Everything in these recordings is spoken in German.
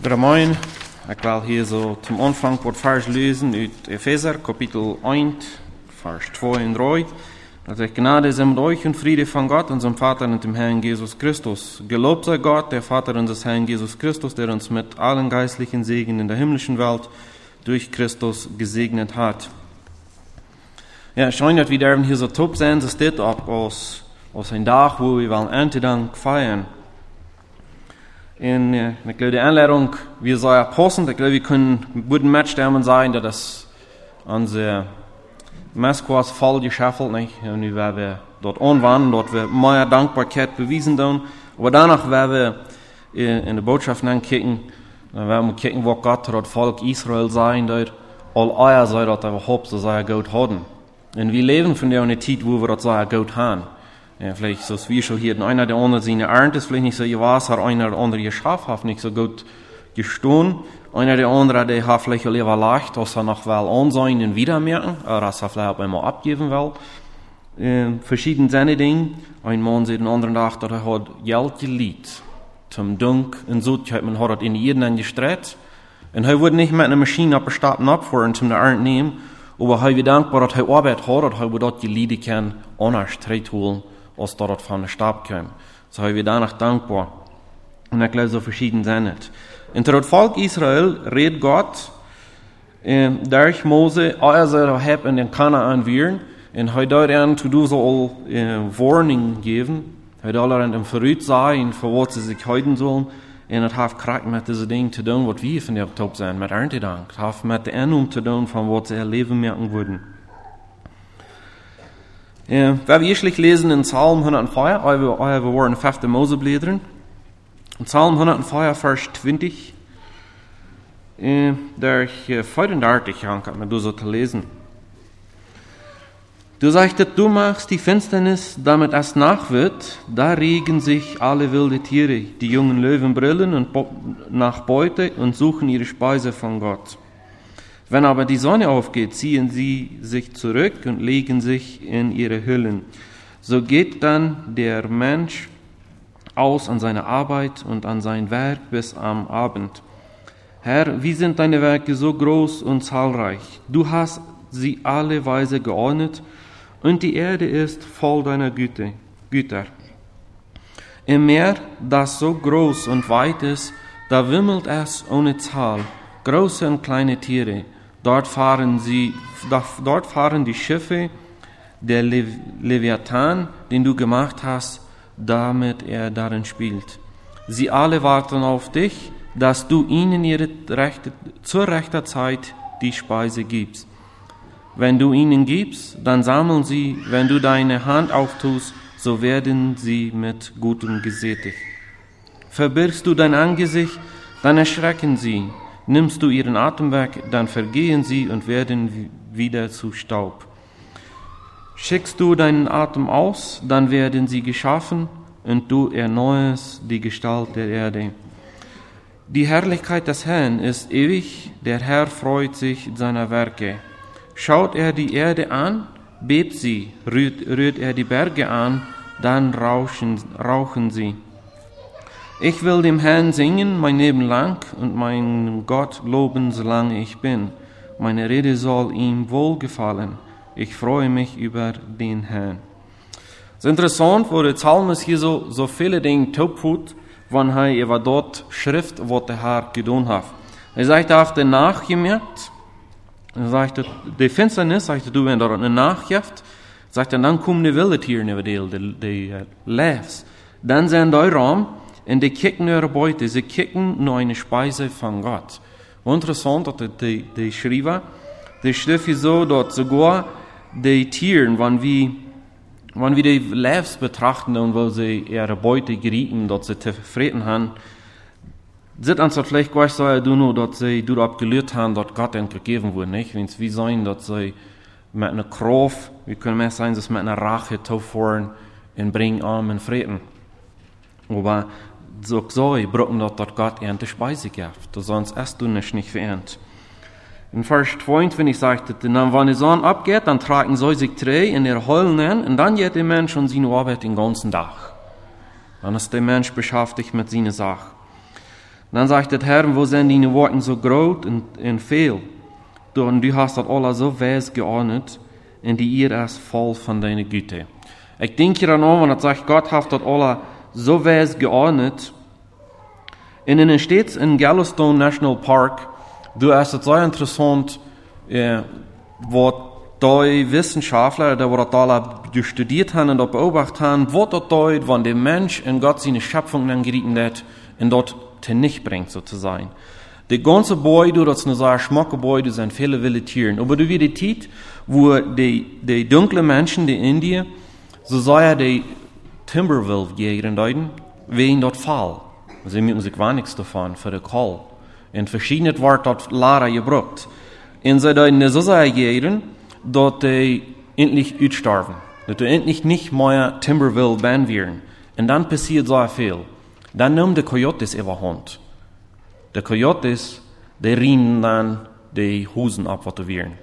Goede morgen. Ik wil hier zo zum Anfang wat vers lesen uit Epheser, Kapitel 1, Vers 2 und 3. Dat ich Gnade sei mit euch und Friede von Gott, unserem Vater und dem Herrn Jesus Christus. Gelobt sei Gott, der Vater unseres Herrn Jesus Christus, der uns mit allen geistlichen Segen in der himmlischen Welt durch Christus gesegnet hat. Ja, schön, dass wir dürfen hier so top sein, so steht auch aus ein Tag, wo wir wollen Erntedank feiern. Und ich glaube, die Anleitung, wir sollen passen. Ich glaube, wir können mit gutem Matchtermen sagen, dass das unser Messkurs voll geschaffelt, nicht? Und wir werden dort anwenden, dort wir mehr Dankbarkeit bewiesen tun. Aber danach werden wir in der Botschaft ankicken, dann werden wir kicken, wo Gott dort Volk Israel sein, dort all euer sei dort überhaupt so sei Gott haben. Und wir leben von der Zeit, wo wir dort sei Gott haben. Ja, vielleicht so wie schon hier, einer der andere seine Ernte ist vielleicht nicht so gewasser, einer der andere Schaf hat nicht so gut gestohlen, einer der andere, der hat vielleicht lieber leicht, dass er noch will ansehen und wieder merken, oder dass er vielleicht einmal abgeben will. Verschiedene seine Dinge. Ein Mann sieht den anderen Tag, dass er hat Geld geliebt. Zum Dank und so, man hat in jeden gestreut. Und er wurde nicht mit einer Maschine abgestartet abfahren, zum der Ernte nehmen, aber er wird dankbar, dass er Arbeit hat, dass er dort geliebt kann, anders Streit holen, als dort von der Stab kam. So haben wir danach dankbar. Und ich glaube, so verschieden sind es. Und das Volk Israel redet Gott, durch Mose, soll er in den Kanaan wirren, und er dort an zu du soll Warning geben, er soll an dem Verrückt sein, für was sie sich halten sollen, und es hat Kraft mit diesen Dingen zu tun, was wir von der Top sind, mit Erntedank. Es hat mit der Ernte zu tun, von was sie erleben merken würden. Wenn wir erstlich lesen in Psalm 104, wir waren in 5. Moseblättern, in Psalm 104, Vers 20, der ich 35 habe, mir so zu lesen. Du sagtest, du machst die Finsternis, damit es Nacht wird, da regen sich alle wilde Tiere, die jungen Löwen brüllen und nach Beute und suchen ihre Speise von Gott. Wenn aber die Sonne aufgeht, ziehen sie sich zurück und legen sich in ihre Hüllen. So geht dann der Mensch aus an seine Arbeit und an sein Werk bis am Abend. Herr, wie sind deine Werke so groß und zahlreich? Du hast sie alle weise geordnet und die Erde ist voll deiner Güter. Im Meer, das so groß und weit ist, da wimmelt es ohne Zahl, große und kleine Tiere. Dort fahren die Schiffe, der Leviathan, den du gemacht hast, damit er darin spielt. Sie alle warten auf dich, dass du ihnen zur rechten Zeit die Speise gibst. Wenn du ihnen gibst, dann sammeln sie, wenn du deine Hand auftust, so werden sie mit Gutem gesättigt. Verbirgst du dein Angesicht, dann erschrecken sie. Nimmst du ihren Atem weg, dann vergehen sie und werden wieder zu Staub. Schickst du deinen Atem aus, dann werden sie geschaffen und du erneuerst die Gestalt der Erde. Die Herrlichkeit des Herrn ist ewig, der Herr freut sich seiner Werke. Schaut er die Erde an, bebt sie, rührt er die Berge an, dann rauchen sie. Ich will dem Herrn singen mein Leben lang und meinen Gott loben, solange ich bin. Meine Rede soll ihm wohlgefallen. Ich freue mich über den Herrn. Es ist interessant, wo der Psalmist hier so viele Dinge tut, wenn er über dort schrift, was der Herr getan hat. Er sagt, er hat nachgemerkt. Er sagt, die Finsternis, sagt du, wenn dort eine Nachjaft, sagt er, dann kommen die wilde Tiere über die Leves. Dann sind die Raum, und die kicken ihre Beute, sie kicken nur eine Speise von Gott. Interessant, dass die schrieben, die Schrift ist so, dass sogar die Tiere, wenn wir die Leves betrachten und wo sie ihre Beute gerieten, dass sie zufrieden haben, sind uns vielleicht gleich so, dass sie dort gelehrt haben, dass Gott ihnen gegeben wurde, nicht? Wenn es wie sein, dass sie mit einer Kraft, wie können mehr sein, dass sie mit einer Rache fahren und bringen Arm und Frieden. Aber so brauchen dort Gott ihnen die Speise gibt, sonst esst du nicht verernt. In Vers 22 sagt es, wenn die Sonne abgeht, dann tragen sie sich drei in ihre Heulen an, und dann geht der Mensch an seine Arbeit den ganzen Tag. Dann ist der Mensch beschäftigt mit seiner Sache. dann sagt der Herr, wo sind deine Worte so groß und viel? Und du hast das alles so weise geordnet, und die ihr ist voll von deiner Güte. Ich denke dann auch, wenn er sagt, Gott hat das alles so weise geordnet. Und in den States in Yellowstone National Park, du hast es sehr interessant, wo die Wissenschaftler, die das alle studiert haben und beobachtet haben, was das deutet, wenn der Mensch in Gott seine Schöpfung dann gerieten hat und dort nicht bringt, sozusagen. Die ganze Beute, das ist eine sehr schmacke Beute, sind viele wilde Tiere. Aber du wie die Zeit, wo die dunklen Menschen, die Indien, so sei die Timberwolf jägen deuten, wegen dort Fall. Sie müssen sich gar nichts davon für die Kohl. In verschiedenen Worten dort Lara gebraucht. Und sie deuten so sehr jägen, dass die endlich ausstarben. Dass die endlich nicht mehr Timberwolf werden werden. Und dann passiert so viel. Dann nehmen die Coyotes überhand. Die Coyotes, die rinnen dann die Husen ab, was du wirst.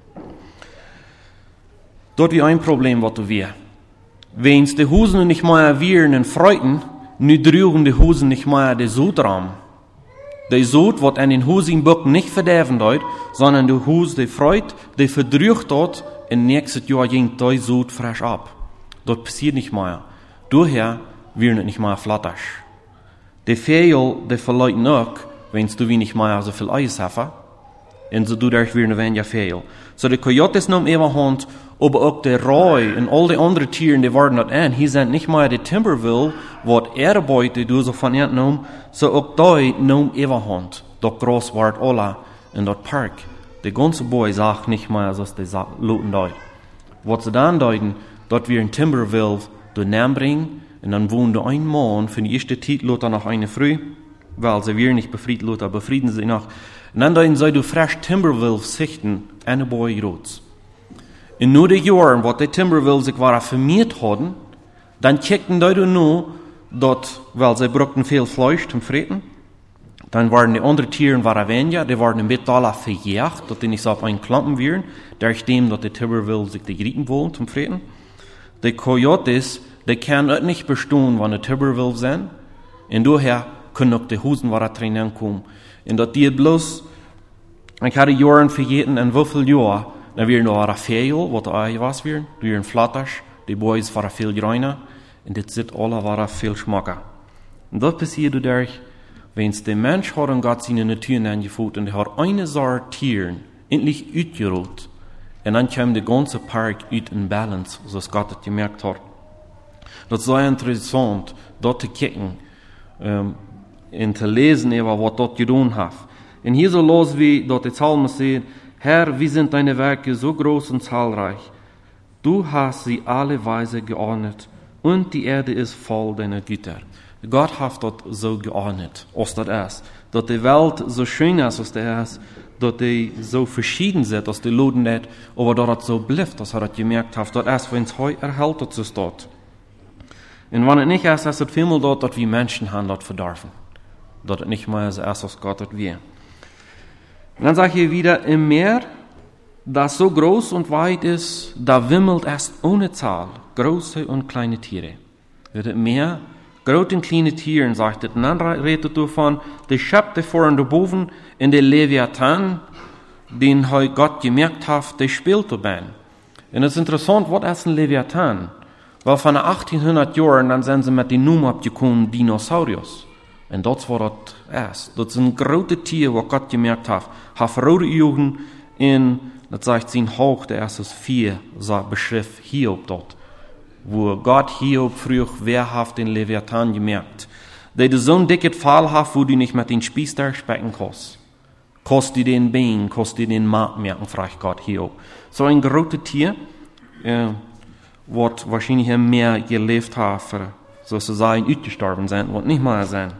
Dort wie ein Problem, was du wirst. Wenn die Husen nicht mehr wirren und freuten, nu drügen die Husen nicht mehr den Sudraum. Der Sud wird an den Husen Bucken nicht verderben dort, sondern die Hus, die freut, die verdrückt dort, und nächstes Jahr ging der Sud frisch ab. Dort passiert nicht mehr. Daher wird es nicht mehr flattisch. Die Vögel, die verleuten auch, wenn du nicht mehr so viel Eis hast, und so dadurch werden weniger Vögel. So die Coyotes nehmen überhand, aber auch der Roy und all die anderen Tiere, die werden dort an. Hier sind nicht mehr die Timberwolf, was Erbeute du so von ihnen nehmen, so auch die nehmen überhand. Dort groß wird alle in dort Park. Die ganze Boy sagt nicht mehr, so die Luten dort. Was sie dann deuten, dort wir ein Timberwolf durch Namen bringen, und dann wohnen da ein Mann, für die erste Zeit Luther noch eine Früh, weil sie wir nicht befrieden, Luther befrieden sie noch. Und dann deuten sie, du frisch Timberwolf sichten, eine Boy rots. In nur den Jahren, wo die Timberwolf sich waren vermehrt hatten, dann kickten die nur, dort, weil sie brauchten viel Fleisch zum Fressen. Dann waren die anderen Tiere weniger, die waren im Mittelalter verjagt, dass die nicht so auf einen Klampen wären, nachdem, dass die Timberwolf sich die Grieten wollen zum Fressen. Die Coyotes, die können auch nicht bestehen, wenn die Timberwolf sind. Und daher können auch die Husen drin kommen. Und das geht bloß, ich hatte Jahren verjeten, in wie viel Jahren, dann wären da Vögel, was da was wären, die wären flattisch, die Boys waren viel grüner, und das sind alle waren viel schmacker. Und das passiert dadurch, wenn der Mensch hat und Gott seine Natur angeführt und er hat eine Sorte Tieren endlich ausgerollt, und dann kam der ganze Park ut in Balance, so dass Gott das gemerkt hat. Das ist sehr interessant, dort zu kicken, und zu lesen, was dort getan hat. Und hier so los wie dort die Psalmen sehen, Herr, wie sind deine Werke so groß und zahlreich? Du hast sie alle weise geordnet, und die Erde ist voll deiner Güter. Gott hat dort so geordnet, als das ist. Dass die Welt so schön ist, als das ist, dass die so verschieden sind, als die Leute nicht, aber dass das so bleibt, dass er das gemerkt hat, dass es, wenn es heute erhält, dass es dort. Und wenn es nicht ist, ist es vielmal dort, dass wir Menschen haben dort verdorfen. Dass es nicht mehr so ist, als Gott dort wir. Und dann sage ich wieder, im Meer, das so groß und weit ist, da wimmelt es ohne Zahl, große und kleine Tiere. Wird Meer, große und kleine Tiere, sagt es. Und dann redet davon, die Schöpfe vor und boven, in der Leviathan, den heute Gott gemerkt hat, der spielt dabei. Und es ist interessant, was ist ein Leviathan? Weil von 1800 Jahren, dann sind sie mit den Namen abgekommen, Dinosauriers. Und das war das erst. Das ist ein großes Tier, was Gott gemerkt hat. Hat rote Augen in, das sagt sein Hauch, der erste 4, so beschrift Hiob dort. Wo Gott Hiob früher, wer hat den Leviathan gemerkt? Der so ein dickes Fall hat, wo du nicht mit den Spießer specken kannst. Kannst du den Bein, kannst du den Markt merken, fragt Gott Hiob. So ein großes Tier, was wahrscheinlich mehr gelebt hat, für sozusagen ausgestorben sind, und nicht mehr sein.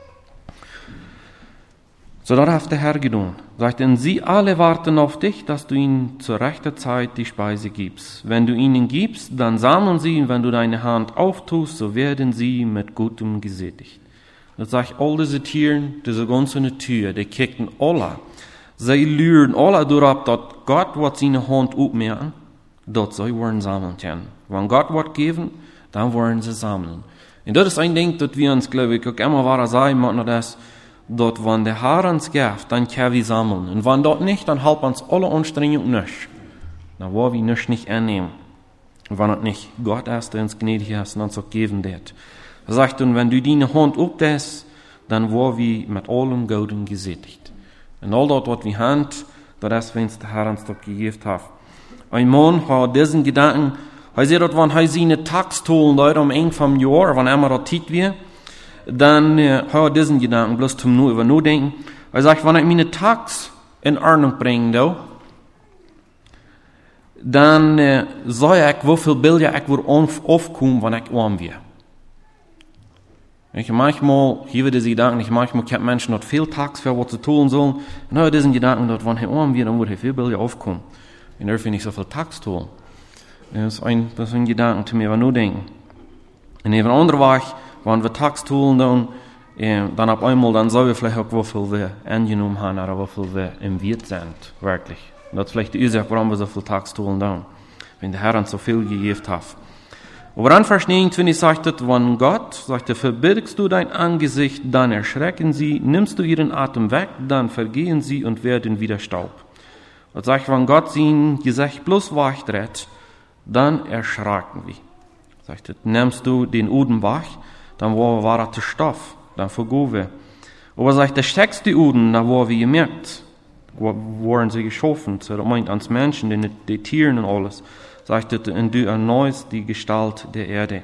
So, das hat der Herr getan. Sagt, denn sie alle warten auf dich, dass du ihnen zur rechten Zeit die Speise gibst. Wenn du ihnen gibst, dann sammeln sie, und wenn du deine Hand auftust, so werden sie mit Gutem gesättigt. Das sagt, all diese Tiere, diese ganze Natur, die kicken alle. Sie lüren alle darauf, dass Gott wird seine Hand aufmerken, dass sie wollen sammeln können. Wenn Gott wird geben, dann wollen sie sammeln. Und das ist ein Ding, das wir uns, glaube ich, auch immer sagen, man das, dort wann der Herr uns gibt, dann können wir sammeln. Und wenn dort nicht, dann halten uns alle Anstrengungen nicht. Dann wollen wir nicht annehmen. Und wenn es nicht Gott ist, der uns gnädig ist und uns auch geben wird. Er sagt, und wenn du deine Hand aufdest, dann wollen wir mit allem Guten gesättigt. Und all dort, was wir haben, das ist, wenn es der Herr uns doch gegeben hat. Ein Mann hat diesen Gedanken, er sagt, wenn er seine Tax holen dort am Ende vom Jahr, wenn er mal da Zeit wird, dann hat er diesen Gedanken bloß zum nur über nur denken. Er sagt, wenn ich meine Tax in Ordnung bringe, dann sage ich, wie viel Bilder ich wohl aufkommen, wenn ich arm werde. Manchmal, hier wird diese Gedanken, manchmal kennt Menschen noch viel Tax für was zu tun sollen. Und hat diesen Gedanken, dass wenn er arm wird, dann wird er viel Bilder aufkommen. Und er nicht so viel Tax tun. Das ist ein Gedanke, zu mir, wenn nur denken. Und eben andere Weg, wenn wir Tax tun, dann auf einmal, dann sollen wir vielleicht auch, wie viel wir angenommen haben, oder wie viel wir im Wert sind, wirklich. Und das ist vielleicht die Ursache, warum wir so viel Tax tun, wenn der Herr uns so viel gegeben hat. Aber dann Vers 29 sagt es, wenn Gott sagt, verbirgst du dein Angesicht, dann erschrecken sie, nimmst du ihren Atem weg, dann vergehen sie und werden wieder Staub. Und sagt, wenn Gott sein Gesicht bloß wegdreht, dann erschrecken wir. Sagt, nimmst du den Uden weg, dann war das Stoff, dann vergehen wir. Aber sagt, der stärkste Uden, da war wir gemerkt, waren sie geschaffen, das meint ans Menschen, die Tieren und alles. Sagte, und du erneuest die Gestalt der Erde.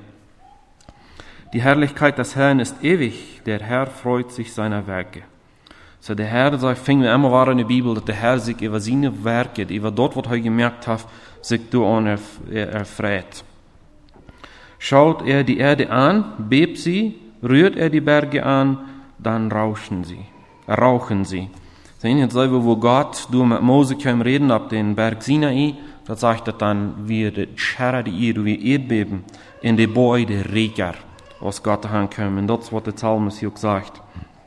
Die Herrlichkeit des Herrn ist ewig, der Herr freut sich seiner Werke. So der Herr, so finden wir immer wahr in der Bibel, dass der Herr sich über seine Werke, über dort, was er gemerkt hat, sich erfreut. Schaut er die Erde an, bebt sie, rührt er die Berge an, dann rauchen sie. Sehen jetzt selber, wo Gott, du mit Mose kam reden, ab den Berg Sinai, da sagt er dann, wie die Scherre, die Erdbeben, in die Beide Reger, was Gott ankommt. Und das, was der Psalmist hier gesagt.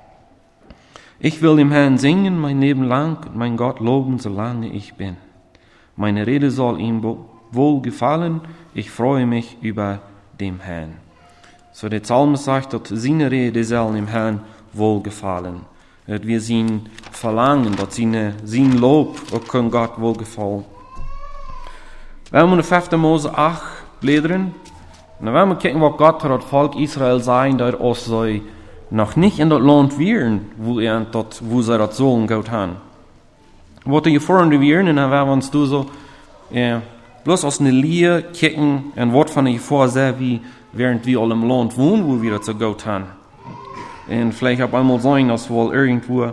Ich will dem Herrn singen, mein Leben lang, und mein Gott loben, solange ich bin. Meine Rede soll ihm wohl gefallen, ich freue mich über dem Herrn. So der Psalmist sagt, dass seine Rede soll dem Herrn wohl gefallen. Dass wir sein verlangen, dass sein Lob auch Gott wohl gefallen. Wenn wir in 5. Mose 8 blättern, dann werden wir gucken, was Gott hat das Volk Israel sein, dass sie noch nicht in das Land wären, wo sie das sollen Gott haben. Was die vorne wären, und dann werden wir uns so, bloß aus einer Linie gucken, und was von der Vorher wie, während wir alle im Land wohnen, wo wir das so Gott haben. Und vielleicht auf einmal sagen, dass wir irgendwo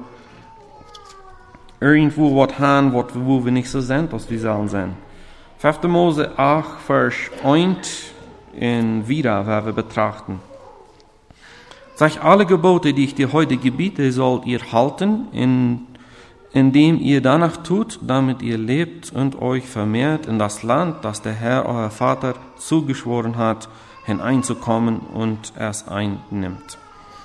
was haben, wo wir nicht so sind, als wir sollen sein. 5. Mose 8, Vers 1 in wieder, werden wir betrachten. Sagt, alle Gebote, die ich dir heute gebiete, sollt ihr halten, indem ihr danach tut, damit ihr lebt und euch vermehrt in das Land, das der Herr, euer Vater, zugeschworen hat, hineinzukommen und es einnimmt.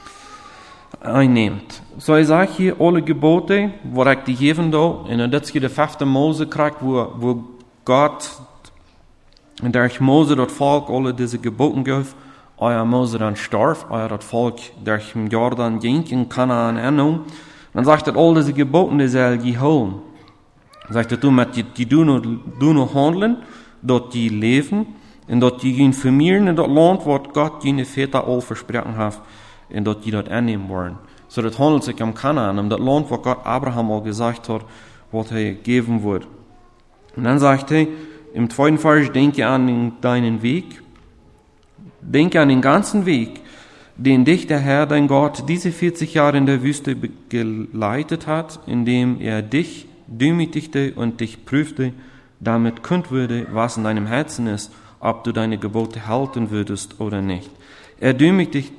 So, ich sage hier, alle Gebote, wo ich die geben da, und das hier der 5. Mose kriegt, wo Gott, und durch Mose das Volk alle diese Geboten gab, euer Mose dann starb, euer das Volk durch den Jordan ging in Kanaan ernähren, dann sagt er, all diese Geboten, die soll je holen. Sagt er, du noch handeln, dort die leben, und dort die gehen vermehren in das Land, wo Gott jene Väter all versprochen hat, und dort die dort annehmen wollen. So, das handelt sich um Kanaan, um das Land, wo Gott Abraham all gesagt hat, was er geben wird. Und dann sagt er, im 2. Vers, denke an deinen Weg, denke an den ganzen Weg, den dich der Herr, dein Gott, diese 40 Jahre in der Wüste geleitet hat, indem er dich demütigte und dich prüfte, damit kund würde, was in deinem Herzen ist, ob du deine Gebote halten würdest oder nicht. Er demütigte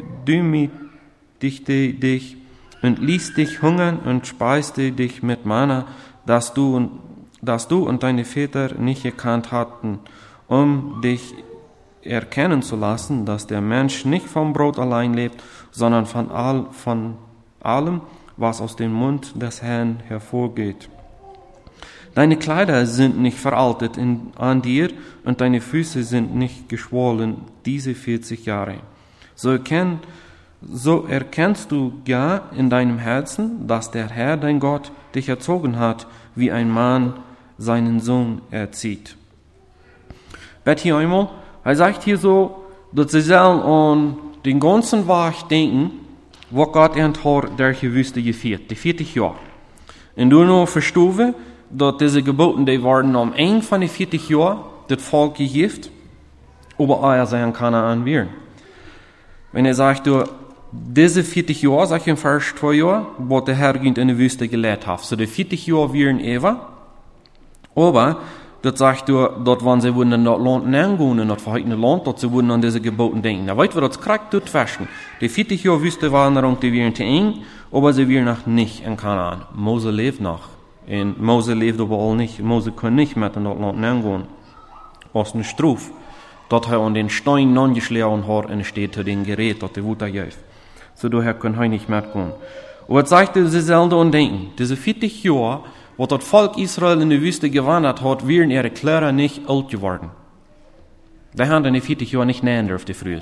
dich und ließ dich hungern und speiste dich mit Manna, das du und deine Väter nicht gekannt hatten, um dich erkennen zu lassen, dass der Mensch nicht vom Brot allein lebt, sondern von allem, was aus dem Mund des Herrn hervorgeht. Deine Kleider sind nicht veraltet an dir und deine Füße sind nicht geschwollen diese 40 Jahre. So erkenn, so erkennst du ja in deinem Herzen, dass der Herr, dein Gott, dich erzogen hat, wie ein Mann seinen Sohn erzieht. Bet hier einmal, er sagt hier so, dass sie sollen an den ganzen Weg denken, was Gott in der Wüste geführt, die 40 Jahre. Und du noch verstehen, dass diese Geboten, die waren am Ende von den 40 Jahren, das Volk gegeben, aber auch sein Kanaan werden. Wenn er sagt, du, diese 40 Jahre, sag ich in Vers 2 Jahre, was der Herr in der Wüste gelehrt hat. So die 40 Jahre wären Eva, aber das sagt du, dort waren sie würden in das Land nehmen, in das verheißene Land, dort sie würden an diese Geboten denken. Da weit wir das korrekt dort feststellen. Die 40 Jahre Wüstewanderung, die wären zu eng, aber sie wären noch nicht in Kanaan. Mose lebt noch. Und Mose lebt aber auch nicht. Mose kann nicht mit in das Land nehmen. Aus einer Struf. Dort er an den Stein angeschlagen hat und steht zu den Gerät, dort die Wutter jäft. So daher kann er nicht mitgehen. Und was sagt sie selber und denken? Diese 40 Jahre, wo das Volk Israel in der Wüste gewandert hat, wären ihre Kleider nicht alt geworden. Die haben in den 40 Jahren nicht nähen dürfte früher.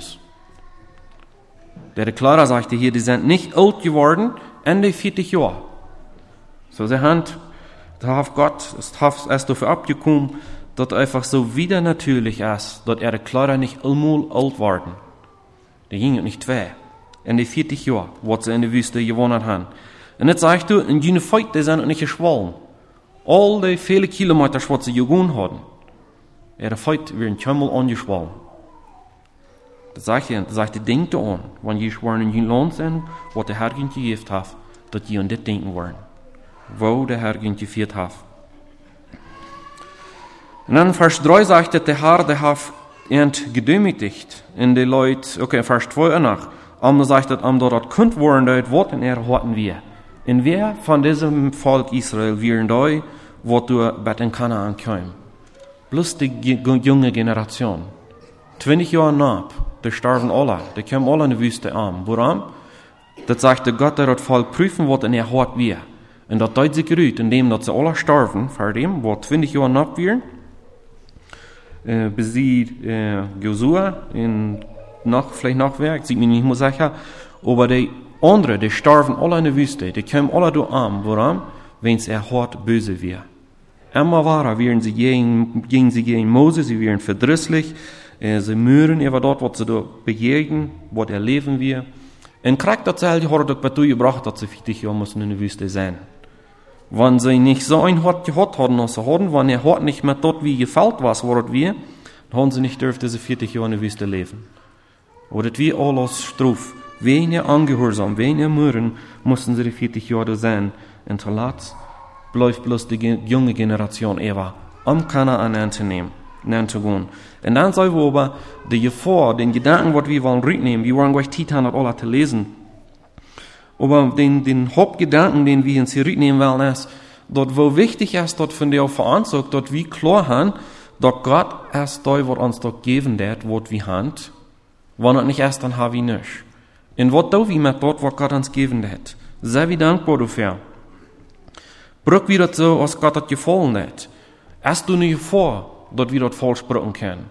Der Kleider sagte hier, die sind nicht alt geworden in den 40 Jahren. So sie haben, da hat Gott es dafür abgekommen, dass einfach so wieder natürlich ist, dass ihre Kleider nicht einmal alt waren. Die gingen nicht zwei. In den 40 Jahren, wo sie in der Wüste gewohnt haben. Und jetzt sagst du, in jene Feit, die sind nicht geschwollen. All die viele Kilometer, was sie gegangen haben, ihre Feit werden keinmal angeschwollen. Das sagt ihr, denkt an, wenn ihr schweren in jene Land sind, wo der Herr gegeben hat, dass ihr an das denken wollen. Wo der Herr geführt hat. Und dann Vers 3 sagt, dass der Herr, der hat gedemütigt. In die Leute, okay, Vers 2 nach. Aber sagt, dass dort könnt worden, das Wort in hatten wir. Und wer von diesem Volk Israel wären da, wo du bei den Kanaan kam? Bloß die junge Generation. 20 Jahre nach, die starben alle. Die kamen alle in die Wüste an. Warum? Das sagte Gott, der das Volk prüfen wird, und hat wir. Und das tut sich gerüht, indem sie alle starben, vor dem, wo 20 Jahre nach wären, bis sie Josua vielleicht nachwerk, sieht mir nicht mehr sicher, aber die anderen, die starben alle in der Wüste, die kamen alle da an. Warum? Wenn es hart böse wäre. Immer wahrer wären sie gegen Mose, sie wären verdrisslich, sie mühren über dort, was sie da bejagen, was erleben wir. Und kriegt das Zeit, hat er dazu gebracht, dass sie 40 Jahre müssen in der Wüste sein. Wenn sie nicht so ein hart gehabt hatten, als sie hatten, wenn hart nicht mehr dort wie gefällt was, dort wir, dann haben sie nicht dürfen, diese 40 Jahre in der Wüste leben. Oder wie alles Struf, weniger Angehorsam, weniger Mühren, mussten sie die 40 Jahre sein. Und zuletzt bleibt bloß die junge Generation Eva am Kanaan anzunehmen, anzugehen. Und dann sagen wir aber, die Gefahr, den Gedanken, was wir wollen rücknehmen, wir wollen gleich Titan und alle zu lesen. Aber den Hauptgedanken, den wir uns hier rücknehmen wollen, ist, dort wo wichtig ist, dort von der Veranzug, dort wie klar haben, dort Gott erst da, was uns dort geben wird, was wir haben, wenn er nicht erst, dann haben wir nicht. Und was tun wir mit dort, was Gott uns geben hat? Sei wir dankbar dafür. Brück wir das so, als Gott das gefallen hat. Erst du nicht vor, dass wir das falsch brücken können.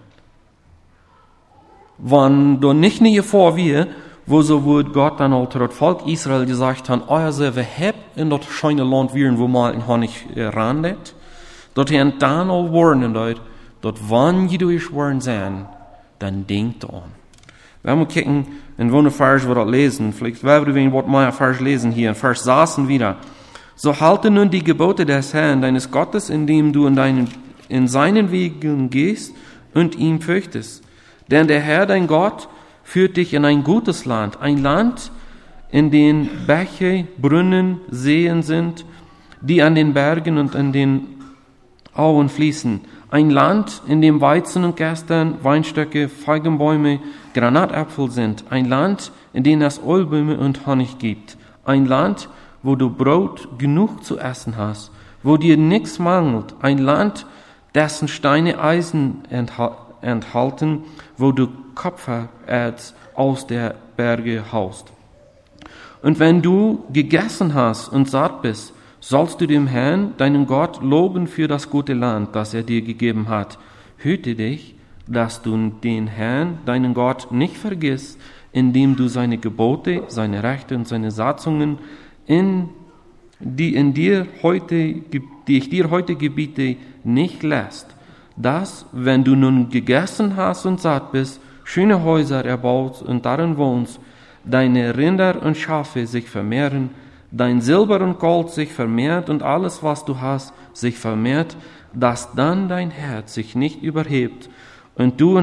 Wenn du nicht vor wir, wo so wird Gott dann auch das Volk Israel gesagt hat, euer selber habt in das schöne Land wären, wo mal in Honig randet, dort haben dann auch Worten dort wann je durch Worten sein, dann denkt an. Wenn wir kicken, in wo eine Vers wir das lesen, vielleicht werden wir was mal ein Vers lesen hier, ein Vers saßen wieder. So halte nun die Gebote des Herrn, deines Gottes, indem du in seinen Wegen gehst und ihm fürchtest. Denn der Herr, dein Gott, führt dich in ein gutes Land, ein Land, in dem Bäche, Brunnen, Seen sind, die an den Bergen und an den Auen fließen. Ein Land, in dem Weizen und Gersten, Weinstöcke, Feigenbäume, Granatäpfel sind. Ein Land, in dem es Ölbäume und Honig gibt. Ein Land, wo du Brot genug zu essen hast, wo dir nichts mangelt. Ein Land, dessen Steine Eisen enthalten, wo du Kupfererz aus der Berge haust. Und wenn du gegessen hast und satt bist, sollst du dem Herrn, deinen Gott, loben für das gute Land, das er dir gegeben hat. Hüte dich, dass du den Herrn, deinen Gott, nicht vergisst, indem du seine Gebote, seine Rechte und seine Satzungen, die ich dir heute gebiete, nicht lässt, dass, wenn du nun gegessen hast und satt bist, schöne Häuser erbaut und darin wohnst, deine Rinder und Schafe sich vermehren, dein Silber und Gold sich vermehrt und alles, was du hast, sich vermehrt, dass dann dein Herz sich nicht überhebt und du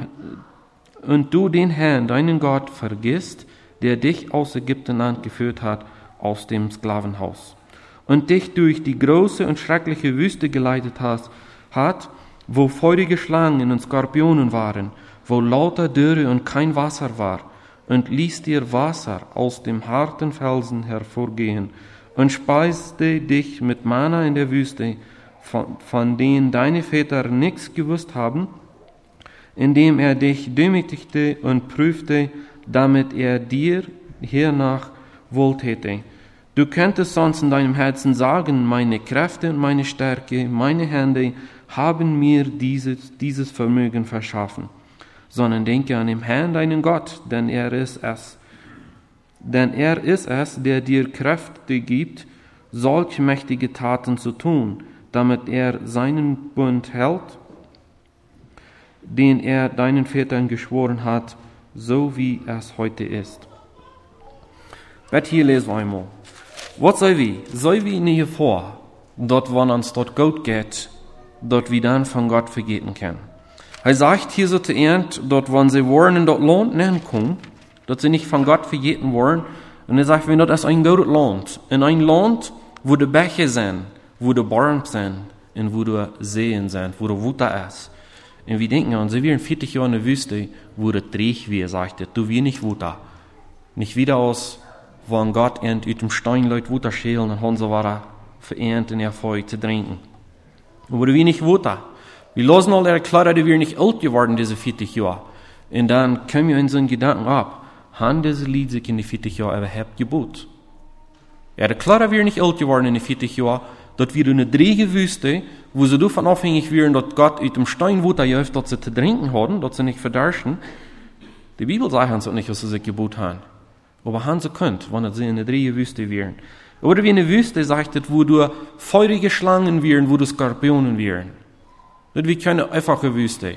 den Herrn, deinen Gott, vergisst, der dich aus Ägyptenland geführt hat, aus dem Sklavenhaus, und dich durch die große und schreckliche Wüste geleitet hat, wo feurige Schlangen und Skorpionen waren, wo lauter Dürre und kein Wasser war, und ließ dir Wasser aus dem harten Felsen hervorgehen, und speiste dich mit Manna in der Wüste, von denen deine Väter nichts gewusst haben, indem er dich demütigte und prüfte, damit er dir hernach wohltäte. Du könntest sonst in deinem Herzen sagen, meine Kräfte und meine Stärke, meine Hände haben mir dieses Vermögen verschaffen. Sondern denke an den Herrn, deinen Gott, denn er ist es, der dir Kräfte gibt, solch mächtige Taten zu tun, damit er seinen Bund hält, den er deinen Vätern geschworen hat, so wie es heute ist. Bet hier lesen wir einmal. Was soll wir nicht vor, dort wann uns dort gut geht, dort wir dann von Gott vergeten können. Er sagt hier so zu Ernst, dort wann sie wollen in dort Land nehmen kommen, dort sie nicht von Gott vergeten wollen, und er sagt, wenn das ein gutes Land, in ein Land, wo die Bäche sind, wo die Bäume sind, und wo die Seen sind, wo der Wutter ist. Und wir denken an, sie wären 40 Jahre in der Wüste, wo das Dreich wäre, sagt er, du wir nicht Wutter. Nicht wieder aus, wann Gott aus dem Stein Leute Wutter schälen und haben sie war verehrt in Erfolg zu trinken. Wo wir nicht Wutter. Wir lassen all ihre Kleider, die wir nicht alt geworden, diese 40 Jahre. Und dann kommen wir in so einen Gedanken ab, haben diese Lied sich in die 40 Jahre überhaupt gebot? Ja, die Kleider wir nicht alt geworden in die 40 Jahre, dort wir in eine dreige Wüste, wo sie davon abhängig wären, dass Gott aus dem Stein Wutter hilft, dass sie zu trinken haben, dass sie nicht verdarschen. Die Bibel sagt uns auch nicht, was sie sich gebot haben. Aber haben sie könnt, wenn sie in eine dreige Wüste wären. Oder wie eine Wüste, sagt es, wo du feurige Schlangen wären, wo du Skorpionen wären. Das wie keine einfache Wüste.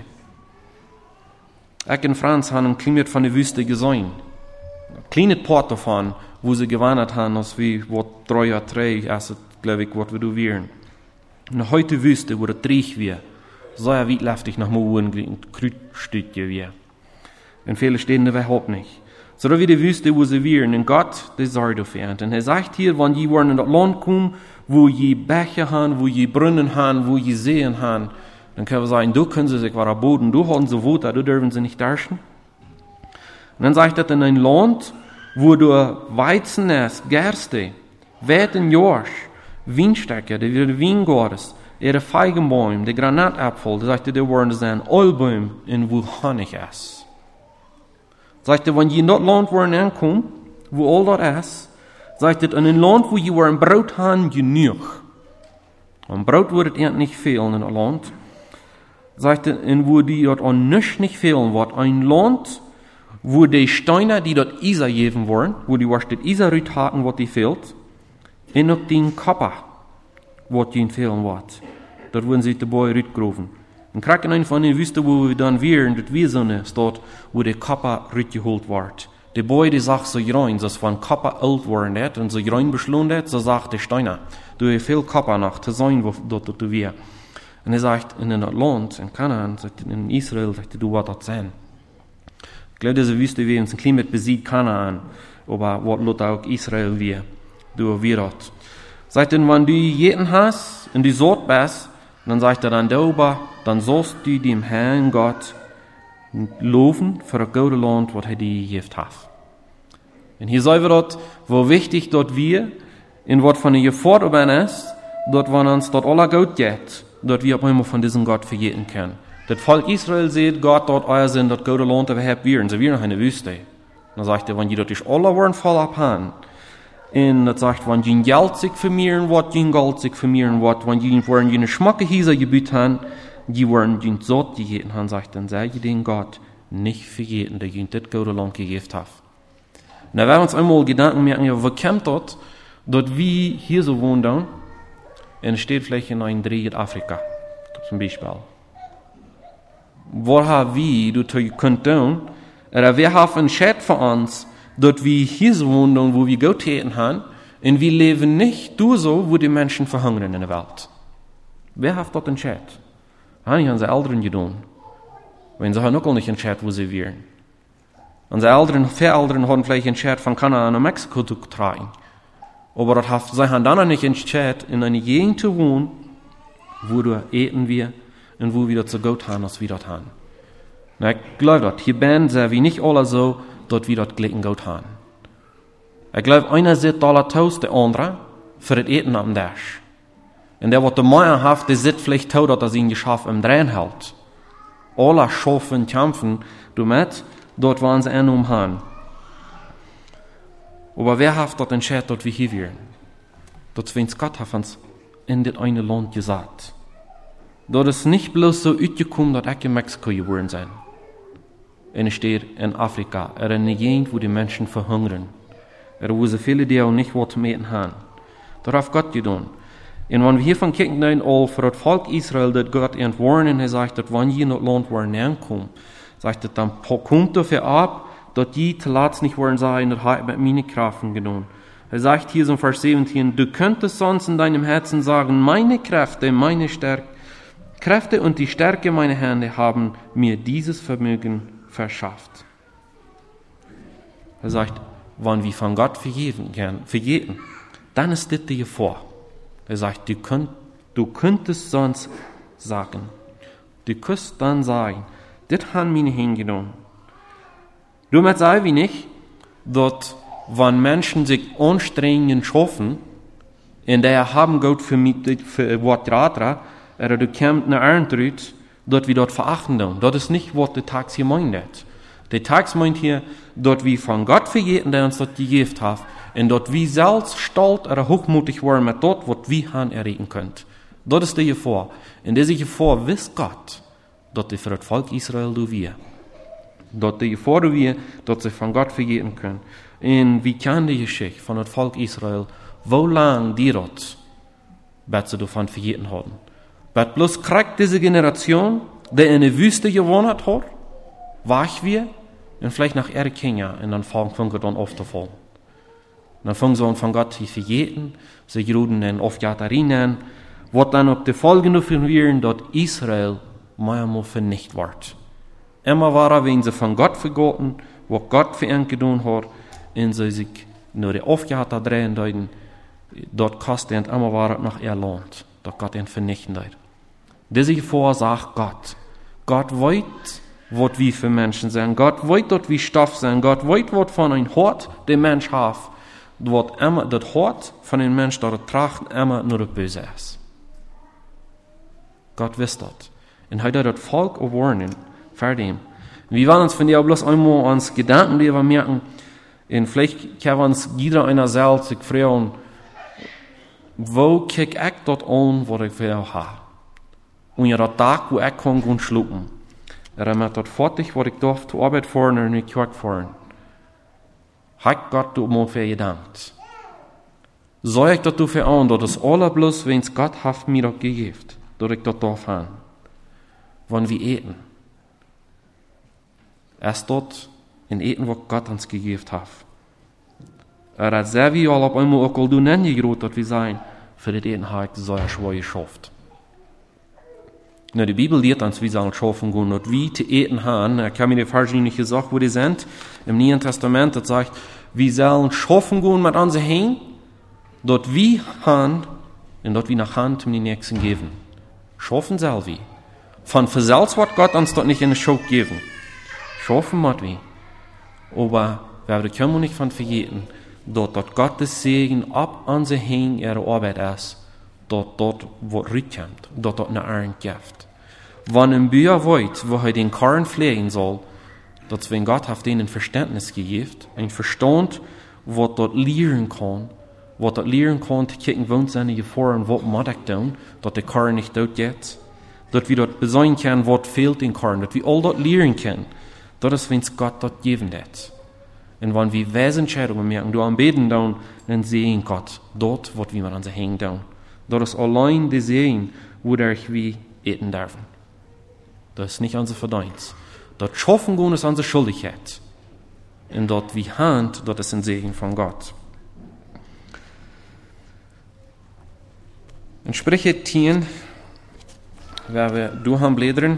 Ich in Franz haben ein Klima von der Wüste gesehen. Ein kleines Port davon, wo sie gewandert haben, als wie, was 3 Jahre 3, also, glaube ich, was wir da wären. Eine heute Wüste, wo der Dreich wir, so ja weitlaftig nach Mohren und Krütstücke wir. Und viele stehen da überhaupt nicht. So wie die Wüste, wo sie wären, und Gott, der sorgt dafür. Und er sagt hier, wenn die wollen in das Land kommen, wo je Bäche haben, wo je Brunnen haben, wo je Seen haben, dann können wir sagen, du können sie sich war Boden, du haben sie Wutter, du dürfen sie nicht darschen. Und dann sagt er, in ein Land, wo du Weizen hast, Gerste, Weten, Jorsch, Weinstecke, der Weingordes, ihre Feigenbäume, der Granatapfel, da sagt er, die wollen sein Ölbäume, in wo Honig ist. Sagt er, wenn je in das Land wollen ankommen, wo all das ist, sagt er, in ein Land, wo je wollen Brot haben, genug. Und Brot wird es nicht fehlen in das Land. Sagt er, in wo die dort an nichts nicht fehlen wird. Ein Land, wo die Steine, die dort Isa geben wollen, wo die was das Isa rüthaken, was die fehlt, und auch den Kopper, was ihnen fehlen wird. Dort wurden sie die Bäume rütgerufen. Und kriegen einen von den Wüsten, wo wir dann wären, das wir so ist dort, wo der Kopper rütgeholt wird. Die Bäume, die sagt so rein, dass wenn Kopper alt worden ist und so rein beschlossen ist, so sagt der Steiner, du hast viel Kopper noch zu sein, wo dort du wir. Und er sagt, in einem Land, in Kanaan, in Israel, sagt er, du wirst das sein. Ich glaube, diese Wüste, wie uns ein Klima besiegt Kanaan, aber was lot auch Israel wir, du wirst. Sagt er, wenn du jeden hast und du sort bist, dann sagt er dann darüber, dann sollst du dem Herrn Gott loben für das gute Land, was er dir gegeben hat. Und hier sagen wir dort, wo wichtig dort wir, in was von der Gefordert ist, dort, wenn uns dort aller gut geht, dort wir auch immer von diesem Gott vergeten können. Das Volk Israel sieht, Gott dort euer Sinn, dort gute Land überhaupt wir, und sie wir noch eine Wüste. Dann sagt er, wenn die dort ist alle wollen voll abhaben, und das sagt, wenn die Geld sich vermehren wird, die Gold sich vermehren wird, wenn die wollen die Schmacke Hieser gebüht haben, die wollen die Sot gegeben haben, sagt dann, sage den Gott, nicht vergeten, der ihnen das gute Land gegeben hat. Und da werden wir uns einmal Gedanken machen, ja, wo kommt das, dass wir hier so wohnen, und es steht vielleicht in einem Dreieck Afrika, zum Beispiel. Wo haben wir, das können tun, oder wir haben einen Chat für uns, dass wir hier so wohnen, wo wir Gott hätten haben, und wir leben nicht so, wo die Menschen verhungern in der Welt. Wer hat dort einen Chat? Das haben unsere Eltern getan. Wenn sie haben auch nicht einen Chat, wo sie wären. Unsere Eltern haben vielleicht einen Chat von Kanada nach Mexiko zu tragen. Aber sie haben dann nicht einen Chat in einer Gegend zu wohnen, wo du eten wir und wo wir das so gut haben, als wir das haben. Na, ich glaube das. Hier sind wir nicht alle so, dass wir das Glück gut haben. Ich glaube, einer sitzt alle Toast, der andere, für das Eten am Tisch. Und der, was der Meier hat, der sitzt vielleicht tot, dass er ihn geschafft im Drehen hält. Alle schaffen, kämpfen, du mit, dort waren sie einen haben. Aber wer hat dort entschieden, dass wir hier wären? Das wenigstens Gott hat uns in das eine Land gesagt. Dort ist nicht bloß so ausgekommen, dass ich in Mexiko geboren bin. Und ich stehe in Afrika, in einer Gegend, wo die Menschen verhungern. Wo so viele, die auch nicht was zu essen haben. Das hat Gott getan. Und wenn wir hiervon kicken, dann all für das Volk Israel, das Gott entwarnen, er sagt, dass wenn je in das Land waren kommen, sagt er, dann kommt dafür ab, dass die zuletzt nicht wollen sein, das hat mit meinen Kräften getan. Er sagt hier so in Vers 17, du könntest sonst in deinem Herzen sagen, meine Kräfte, meine Kräfte und die Stärke meiner Hände haben mir dieses Vermögen verschafft. Er sagt, wenn wir von Gott vergeben, dann ist das dir vor. Er sagt, du könntest sonst sagen, du könntest dann sagen, das haben mir hingenommen. Du möchtest sagen wie nicht, dass wenn Menschen sich anstrengend schaffen, und der haben Gott für was gerade, oder du kommst nach Arntrud, dort wir dort verachten. Das ist nicht, was der Tag hier meint. Der Tag meint hier, dort wir von Gott vergeten, der uns das gegeben hat, und dort wir selbst stolz oder hochmutig waren mit dort, was wir haben erregen können. Das ist der Gefahr. Und dieser Gefahr wisst Gott, dass er für das Volk Israel du wir. Dass der Gefahr du wir, dass sie von Gott vergeten können. Und wie kann die Geschichte von dem Volk Israel, wo lang die dort, wird sie davon vergeten haben? Wird bloß kriegt diese Generation, die in der Wüste gewohnt hat, wach wir, und vielleicht nach Kenia, und dann fangen wir dann oft davon. Dann fangen sie an von Gott zu vergeten, sie gruden dann oft Jatarinen, was dann auf die Folgen davon wären, dass Israel mal vernichtet wird. Immer war wenn sie von Gott vergoten, was Gott für ihn getan hat, und sie sich nur die Aufgabe drehen deuten, dort kostet immer war nach ihr Land, dass Gott ihn vernichten wird. Diese Gefahr sagt Gott. Gott weiß, was wir für Menschen sind. Gott weiß, dass wir Stoff sind. Gott weiß, was von ein Hort der Mensch hat. Was immer das Hort von dem Mensch, das tracht, immer nur das Böse ist. Gott wisst das. Und heute das Volk warnen, fertig. Wir wollen uns von dir bloß einmal uns Gedanken, die wir merken, und vielleicht können wir uns jeder einer selbst sich fragen, wo kick ich dort an, was ich will haben? Und ja, der Tag, wo ich kann gehen schlucken. Er macht dort fertig, was ich darf, zur Arbeit fahren und in die Kirche fahren. Hat Gott du mal für gedankt? Soll ich das dafür an, dass das alles bloß, wenn es Gott hat mir doch gegeben, dass ich das darf haben? Wenn wir eten. Erst dort in eten, was Gott uns gegeben hat. Er hat sehr wie alle auf einmal auch du nennen gegrot, dass wir sein, für das Eten habe ich so schwer geschafft. Na, die Bibel lehrt uns, wie sie schaffen gehen, und wie zu eten haben. Ich habe mir die Verse nicht gesagt, wo die sind. Im Neuen Testament, das sagt, wir sollen schaffen gehen mit unseren Händen, dort wir haben, und dort wir nach Hand um die Nächsten geben. Schaffen selber wie. Von selbst wird Gott uns dort nicht in den Schuld geben. Schaffen mit wie. Aber wir können nicht von vergeten, dort Gottes Segen ab unsere Händen ihre Arbeit ist, dort wo rückkommt, dort eine Arn gibt. Wenn ein Bauer weiß, wo er den Korn pflegen soll, dass wenn Gott hat denen Verständnis gegeben, ein Verstand, was dort lernen kann, zu kicken, wo seine Gefahren, was muss ich tun, dass der Korn nicht dort geht, dass wir dort besäuen können, was fehlt den Korn, dass wir all dort lernen können, Das ist, wenn Gott dort geben hat. Und wenn wir Wesentscheidungen merken, du am Beten dann sehen Gott dort, wo wir an sie hängen dann. Das ist allein die Sehen, wodurch wir eten dürfen. Das ist nicht unser Verdienst. Dort schaffen gehen ist unsere Schuldigkeit. Und dort wie Hand, dort ist ein Segen von Gott. In Sprüche 10, waar we door gaan bladeren.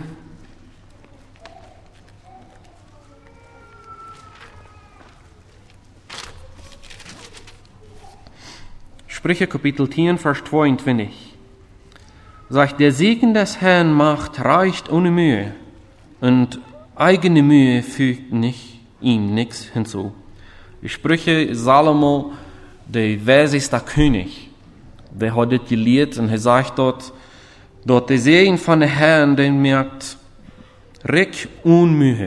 Sprüche Kapitel 10, Vers 22. Sagt, der Segen des Herrn macht reicht ohne Mühe und eigene Mühe fügt ihm nichts hinzu. Die Sprüche Salomo, der weiseste König, der hat das gelehrt und er sagt dort der Segen von der Herrn, den merkt recht Unmühe.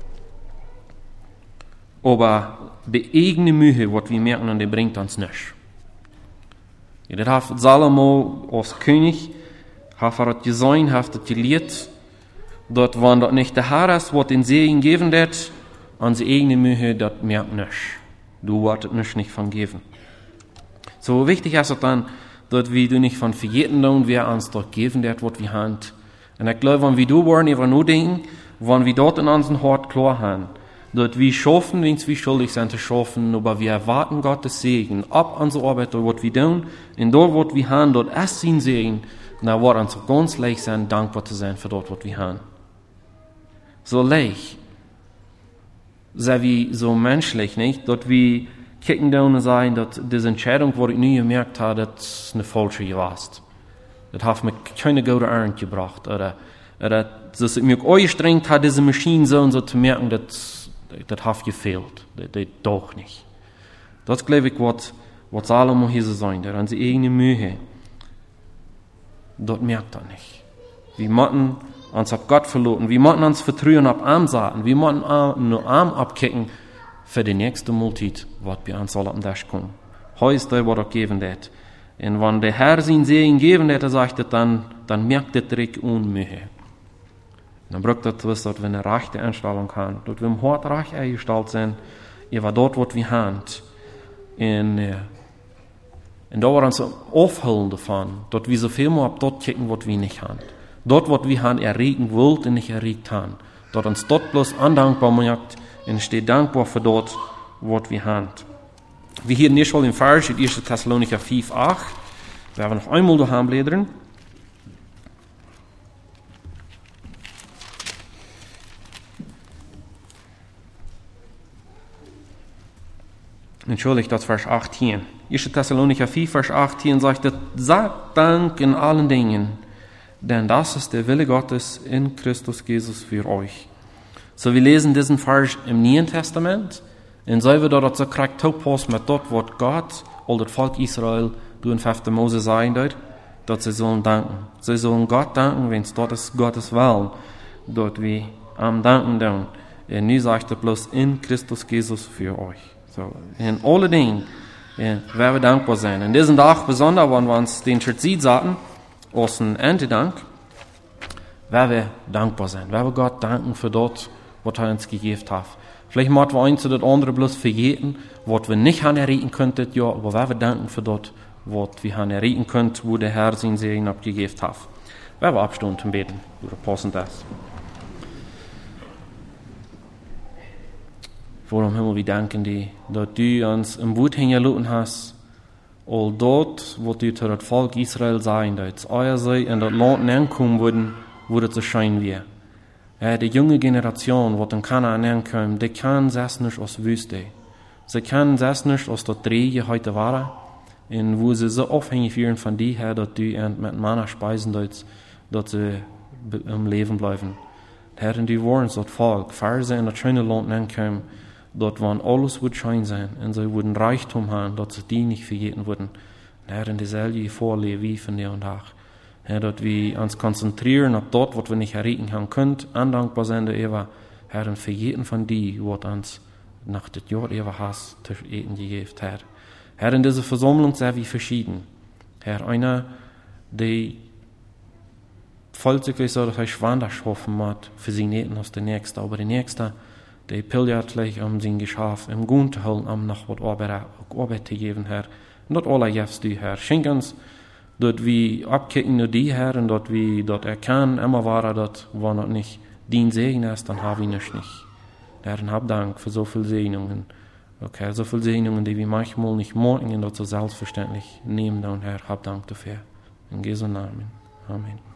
Aber die eigene Mühe, was wir merken, und die bringt uns nichts. Ja, das hat Salomo als König, hat das gesehen, hat das gelehrt, dort wann dort nicht der Herr ist, was den Segen geben wird, unsere eigene Mühe, das merkt nichts. Du wartet nicht von geben. So wichtig ist es dann, dort wie du nicht von vergeten tun, wer uns dort geben wird, was wir haben. Und ich glaube, wenn wir du wollen, über nur denken, wenn wir dort in unserem Hort klar haben, dort wir schaffen, wenn wir schuldig sind zu schaffen, aber wir erwarten Gottes Segen, ab unsere Arbeit, dort was wir tun, und dort was wir haben, dort erst sein Segen, dann wird uns ganz leicht sein, dankbar zu sein für dort, was wir haben. So leicht, sei wie so menschlich, nicht? Dort wie kicken down und sagen, dass diese Entscheidung, wo ich nie gemerkt habe, das ist eine falsche gewesen. Das hat mir keine gute Ernte gebracht. Oder dass ich mich angestrengt habe, diese Maschine so und so zu merken, das hat gefehlt. Das doch nicht. Das glaube ich, was Salomo hier so sagt, an seine eigene Mühe. Dort merkt er nicht. Wir müssen uns auf Gott verlassen. Wir müssen uns vertrauen auf Arm sagen. Wir müssen nur Arm abkicken für die nächste Multit, was bei uns soll am Dash kommen. Heute ist der, was er geben wird. Und wenn der Herr sein Segen geben wird, sagt er dann merkt er direkt Unmühe. Dann braucht er das, dass wir eine rechte Einstellung haben, dass wir im Hort reich eingestellt sind, über dort, was wir haben. Und da wir uns aufholen davon, dass wir so viel mehr auf dort kicken, was wir nicht haben. Dort, was wir haben, erregen wollt und nicht erregt haben. Dort uns dort bloß andankbar macht, und steht dankbar für dort, was wir haben. Wir hier nicht schon im Vers, in 1. Thessalonicher 5, 8. Wir haben noch einmal daheim blättern. Entschuldigt, das Vers 18. 1. Thessalonicher 4, Vers 18 sagt, sagt Dank in allen Dingen, denn das ist der Wille Gottes in Christus Jesus für euch. So, wir lesen diesen Vers im Neuen Testament, und so wird dort so korrekt topos mit dort, was Gott, all das Volk Israel, durch den 5. Mose sagen dort, dass sie sollen danken. Sie sollen Gott danken, wenn es dort ist Gottes Willen, dort wir am Danken tun. Und nu sagt er bloß in Christus Jesus für euch. So, in alle Dingen werden wir dankbar sein. In diesem Tag besonders, wenn wir uns den Schirzid sagten, aus dem Erntedank, werden wir dankbar sein. Werden wir Gott danken für dort, was er uns gegeben hat. Vielleicht müssen wir eins oder das andere bloß vergeten, was wir nicht erreichen könnten, ja, aber werden wir danken für dort, was wir erreichen können, wo der Herr sein Segen abgegeben hat. Werden wir abstehen und beten, oder passen das. Vor dem Himmel, wir danken dir, dass du uns im Wut hingelassen hast, all dort, wo du zu das Volk Israel sein, dass euer sei in das Land ankommen würden, wo das so scheinen wir. Die junge Generation, die in Kanaan ankommt, die kann das nicht aus Wüste. Sie kann das nicht aus der Träge heute war, und wo sie so abhängig werden von dir, Herr, dass du mit Manna speisen, dass sie im Leben bleiben. Herr, und die wollen das Volk, falls sie in das schöne Land ankommen, dort wann alles wird schein sein, und sie würden Reichtum haben, dass sie die nicht vergeten würden. Herr, in dieselbe Vorleben wie von dir und Tag. Herr, dass wir uns konzentrieren auf dort, was wir nicht erreichen können, andankbar sein, der Eva, Herr, und vergeten von dir, was uns nach dem Jahr Eva hast, zu eten gegeben, Herr. Herr, in dieser Versammlung sind wir verschieden. Herr, einer, der voll sich so, dass er Schwanderschaffen hat, für sie nicht aus der Nächste, aber der Nächste, die pilgertlich sein Geschäft im Grund zu holen, noch was Arbeit zu geben, Herr. Und dort alle jefst du, Herr. Schenk uns, dort wir abkicken nur die, Herr, und dort wir dort erkennen, immer war dort, wo noch nicht dein Segen ist, dann haben wir nicht. Herr, und hab Dank für so viele Segnungen. Okay, so viele Segnungen, die wir manchmal nicht morgen und dort so selbstverständlich nehmen, und Herr, hab Dank dafür. In Jesu Namen. Amen.